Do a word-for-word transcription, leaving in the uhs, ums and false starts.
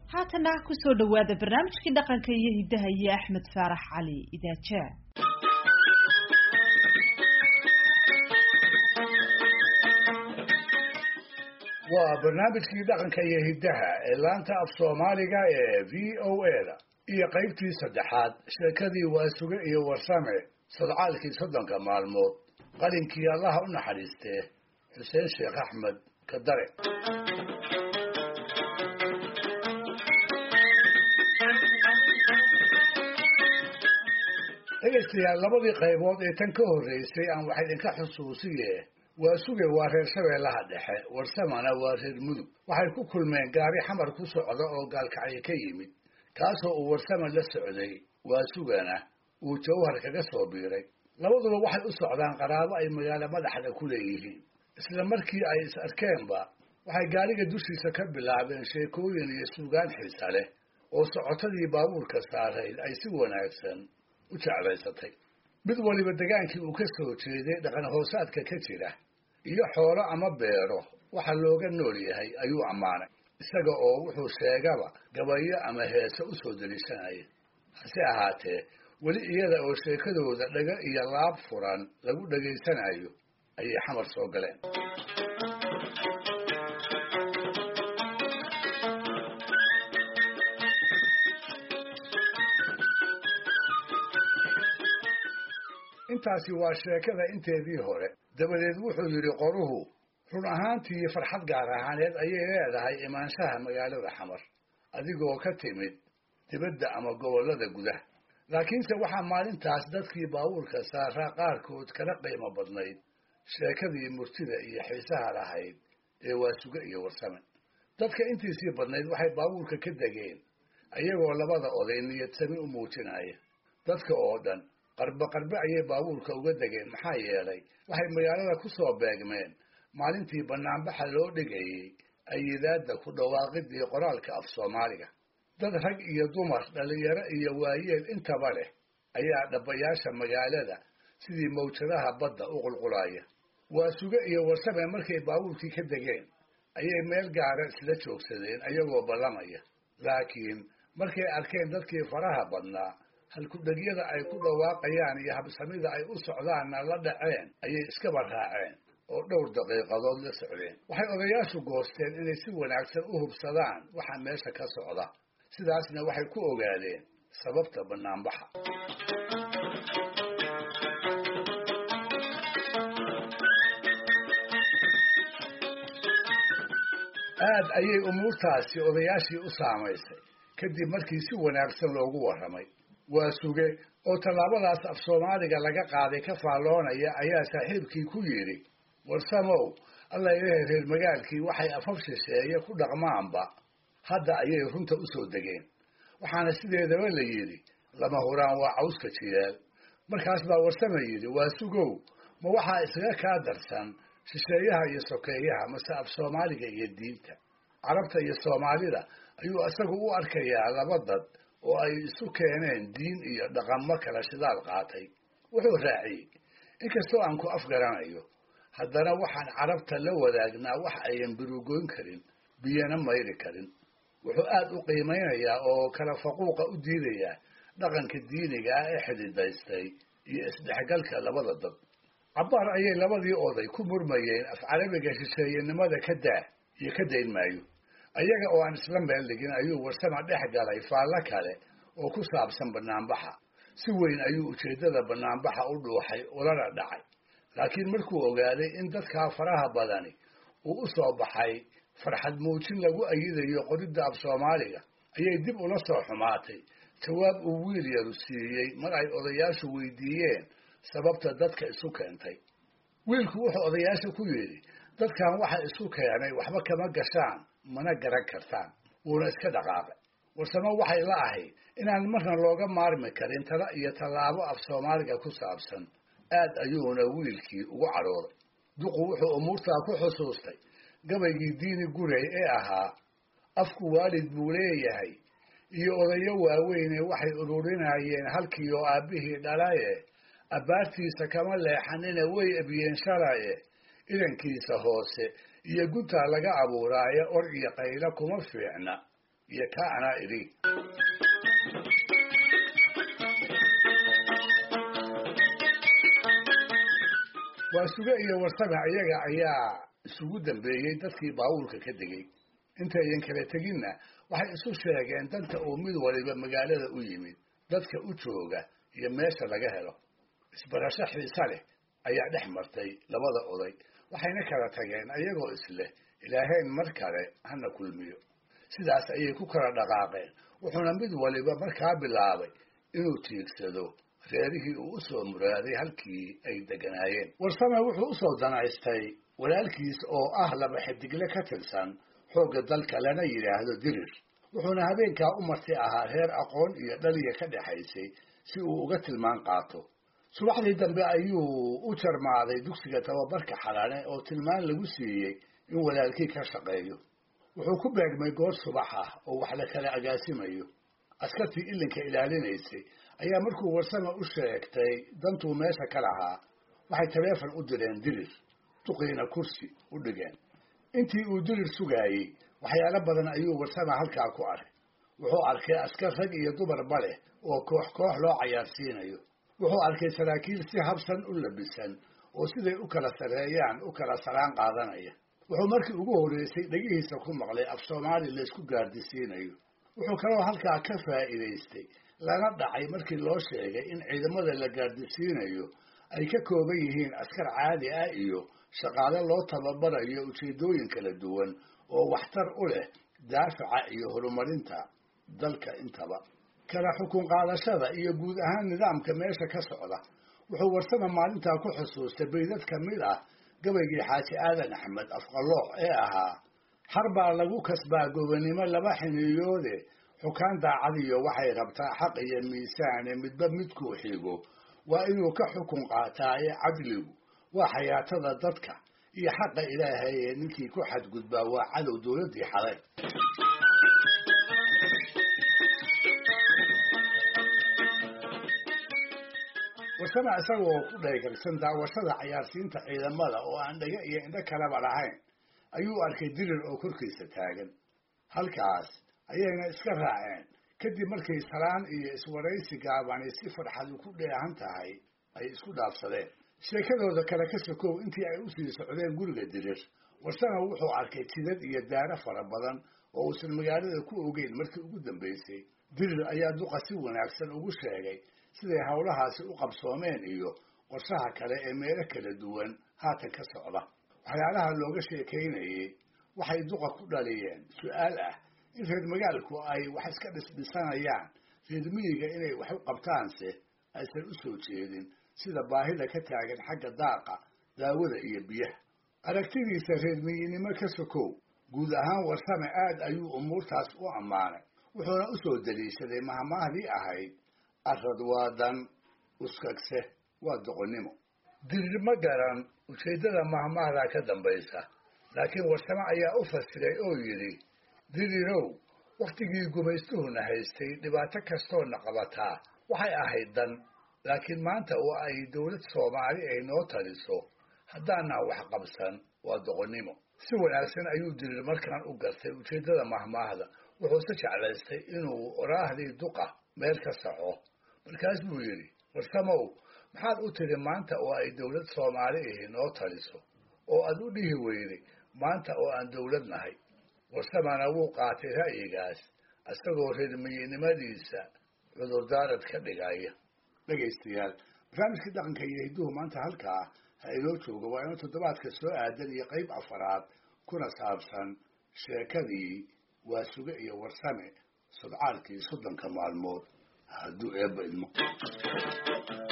haatana ku soo dhawaada barnaamijkii dhaqanka iyo hidaha iyo Axmed Faarax Cali Idaaja. waa barnaamijkii dhaqanka iyo hidaha ee laanta af Soomaaliga ee V O A da iyo qaybtii saddexaad sheekadii Waasuge iyo Warsame sadcaalkii soddonka maalmood qalinkii Allah u naxariistee Xuseen Sheekh Axmed Kadare. dhegeystayaal labadii qaybood ee tan ka horreysay aan wax idinka xusuusiye Waasuge waa reer Shabeellaha Dhexe, Warsamana waa reer Mudug. waxay ku kulmeen gaari xamar ku socda oo gaalkacyo ka yimid kaasoo uu Warsame la socday, Waasugana uu jawhar kaga soo biiray. labaduba waxay u socdaan qaraabo ay magaalo madaxda ku leeyihiin. isla markii ay is arkeenba waxay gaariga dushiisa ka bilaabeen sheekooyin iyo suugaan xiisa leh oo socotadii baabuurka saarayd ay si wanaagsan u jeclaysatay. mid waliba degaankii uu ka soo jeeday dhaqan hoosaadka ka jira iyo xoolo ama beero waxa looga nool yahay ayuu ammaanay, isaga oo wuxuu sheegaba gabayo ama heese u soo deliishanaya. hase ahaatee weli iyada oo sheekadooda dhaga iyo laab furan lagu dhegaysanayo ayay xamar soo galeen. intaasi waa sheekada inteedii hore. dabadeed wuxuu yidhi qoruhu, run ahaantii farxad gaar ahaaneed ayay leedahay imaanshaha magaalada xamar adigoo ka timid dibadda ama gobollada gudaha. laakiinse waxaa maalintaas dadkii baabuurka saaraa qaarkood kala qiimo badnayd sheekadii murtida iyo xiisaha lahayd ee Waasuge iyo Warsame. dadka intiisii badnayd waxay baabuurka ka degeen ayagoo labada oday niyadsami u muujinaya. dadka oo dhan qarba qarba ayay baabuurka uga degeen, maxaa yeelay waxay magaalada ku soo beegmeen maalintii banaanbaxa loo dhigayay ayidaadda ku dhawaaqidii qoraalka af Soomaaliga. dad rag iyo dumar, dhalinyaro iyo waayeel intaba leh ayaa dhabayaasha magaalada sidii mawjadaha badda u qulqulaya. Waasuge iyo Warsame markay baabuurkii ka degeen ayay meel gaara isla joogsadeen ayagoo ballamaya. laakiin markay arkeen dadkii faraha badnaa halku-dhegyada ay ku dhawaaqayaan iyo habsamida ay u socdaanna la dhaceen ayay iskaba raaceen oo dhowr daqiiqadood la socdeen. waxay odayaashu goosteen inay si wanaagsan u hubsadaan waxa meesha ka socda, sidaasna waxay ku ogaadeen sababta banaanbaxa. aad ayay umuurtaasi odayaashii u saamaysay kadib markii si wanaagsan loogu warramay. Waasuge oo tallaabadaas af Soomaaliga laga qaaday ka faalloonaya ayaa saaxiibkii ku yidhi, Warsamow, alla ilaahay reer magaalkii waxay afaf shisheeye ku dhaqmaanba hadda ayay runta u soo degeen. waxaana sideedaba la yidhi lama huraan waa cawska jiyaal. markaas baa Warsame yidhi, Waasugow, ma waxaa isaga kaa darsan shisheeyaha iyo sokeeyaha mase af Soomaaliga iyo diinta? carabta iyo Soomaalida ayuu isagu u arkayaa laba dad oo ay isu keeneen diin iyo dhaqamo kala shidaal qaatay. wuxuu raaciyey, inkastoo aan ku afgaranayo haddana waxaan carabta la wadaagnaa wax ayan birugoyn karin, biyana mayri karin. wuxuu aad u qiimeynayaa oo kala faquuqa u diidayaa dhaqanka diiniga ah ee xididaystay iyo isdhexgalka labada dad. cabbaar ayay labadii oday ku murmayeen af carabiga shisheeyanimada ka daa iyo ka dayn maayo. ayaga oo aan isla meel dhigin ayuu Warsame dhex galay faallo kale oo ku saabsan banaanbaxa. si weyn ayuu ujeeddada banaanbaxa u dhuuxay ulana dhacay. laakiin markuu ogaaday in dadkaa faraha badani uu u soo baxay farxad muujin lagu ayidayo qoridda af Soomaaliga ayay dib ula soo xumaatay jawaab uu wiil yaru siiyey mar ay odayaashu weydiiyeen sababta dadka isu keentay. wiilku wuxuu odayaasha ku yidhi, dadkan waxa isu keenay waxba kama gashaan mana garan kartaan, wuuna iska dhaqaaqay. Warsame waxay la ahayd inaan marna looga maarmi karin tala iyo tallaabo af Soomaaliga ku saabsan. aad ayuuna wiilkii ugu cadhooday. duqu wuxuu umuurtaa ku xusuustay gabaygii diini gurey ee ahaa afku waalid buu leeyahay iyo odayo waaweyne waxay ururinayeen halkii oo aabbihii dhalaye abbaartiisa kama leexanina way ebiyeen shalaye idankiisa hoose iyo guntaa laga abuuraayo or iyo qaylo kuma fiicna iyo kaa anaa idhi. Waasuge iyo Warsame iyaga ayaa isugu dambeeyey dadkii baabuurka ka degay. Intayan kala teginna waxay isu sheegeen danta oo mid waliba magaalada u yimid, dadka u jooga iyo meesha laga helo. Isbarasho xiisa leh ayaa dhex martay labada oday, waxayna kala tageen ayagoo isleh Ilaahayn mar kale hana kulmiyo. Sidaas ayay ku kala dhaqaaqeen, wuxuuna mid waliba markaa bilaabay inuu tiigsado reerihii uu u soo muraaday halkii ay deganaayeen. Warsame wuxuu u soo danaystay walaalkiis oo ah laba xidigle ka tirsan xoogga dalka lana yidhaahdo Dirir, wuxuuna habeenkaa u marti ahaa reer aqoon iyo dhaliya ka dhexaysay si uu uga tilmaan qaato. Subaxdii dambe ayuu u jarmaaday dugsiga tababarka Xalane oo tilmaan lagu siiyey in walaalkii ka shaqeeyo. Wuxuu ku beegmay goor subax ah oo wax la kala agaasimayo. Askartii ilinka ilaalinaysay ayaa markuu Warsame u sheegtay dantuu meesha ka lahaa, waxay taleefon u direen Dirir, duqiina kursi u dhigeen. Intii uu Dirir sugaayey waxyaalo badan ayuu Warsame halkaa ku arkay. Wuxuu arkay askar rag iyo dumarba leh oo koox koox loo cayaarsiinayo. Wuxuu arkay saraakiil si habsan u labisan oo siday u kala sareeyaan u kala salaan qaadanaya. Wuxuu markii ugu horeysay dhagihiisa ku maqlay af Soomaali la isku gaardisiinayo. Wuxuu kaloo halkaa ka faa'iidaystay lana dhacay markii loo sheegay in ciidamada la gaardisiinayo ay ka kooban yihiin askar caadi ah iyo shaqaale loo tababarayo ujeedooyin kala duwan oo waxtar u leh daafaca iyo horumarinta dalka intaba. Kala xukun qaadashada iyo guud ahaan nidaamka meesha ka socda wuxuu Warsame maalintaa ku xusuustay baydad ka mid ah gabaygii Xaaji Aadan Axmed Afqalooc ee ahaa xar baa lagu kasbaa gobonimo laba xiniyoode xukaan daacadiyo waxay rabtaa xaq iyo miisaane midba midkuu xigo waa inuu ka xukun qaataa ee cadligu waa xayaatada dadka iyo xaqa Ilaahay ee ninkii ku xadgudbaa waa cadow dowladii xalay. Warsame isagoo ku dhaygalsan daawashada cayaarsiinta ciidamada oo aan dhaga iyo indho kaleba lahayn ayuu arkay Dirir oo korkiisa taagan. Halkaas ayayna iska raaceen kadib markay salaan iyo iswaraysi gaabani si farxad ku dheehan tahay ay isku dhaafsadeen. Sheekadooda kale ka sokow intii ay u sii socdeen guriga Dirir, Warsame wuxuu arkay jidad iyo daara fara badan oo uusan magaalada ku ogeyn markii ugu dambeysay. Dirir ayaa duqa si wanaagsan ugu sheegay siday hawlahaasi u qabsoomeen iyo qorshaha kale ee meelo kala duwan haatan ka socda. Waxyaalaha looga sheekeynayay waxay duqa ku dhaliyeen su'aal ah in reer magaalku ay wax iska dhisdhisanayaan, reer miyiga inay wax u qabtaanse aysan u soo jeedin sida baahida ka taagan xagga daaqa, daawada iyo biyaha. Aragtidiisa reer miyinimo ka sokow guud ahaan Warsame aad ayuu umuurtaas u ammaanay, wuxuuna u soo daliishaday mahmaahdii ahayd arrad waa dan uskagse waa doqonnimo. Dirir ma garan ujeeddada mahmaahda ka dambaysa, laakiin Warsame ayaa u fasiray oo yidhi Dirirow wakhtigii gumaystuhuna haystay dhibaato kastoo na qabataa waxay ahayd dan, laakiin maanta oo ay dowlad Soomaali ay noo taliso haddaanaan wax qabsan waa doqonnimo. Si wanaagsan ayuu Dirir markaan u gartay ujeeddada mahmaahda, wuxuuse jeclaystay inuu oraahdii duqa meel ka saxo. Markaas buu yidhi Warsamow maxaad u tiri maanta oo ay dowlad Soomaali ahi noo taliso oo aad u dhihi weyday maanta oo aan dowlad nahay? Warsamana wuu qaatay ra'yigaas isagoo reer miyinimadiisa cudurdaarad ka dhigaya. Dhegaystayaal, barnaamijkii dhaqanka iyo hidduhu maanta halkaa ha inoo jooga. waa inuu toddobaadka soo aadan iyo qayb afaraad kuna saabsan sheekadii Waasuge iyo Warsame sodcaalkii soddonka maalmood hadduu eebba idmo.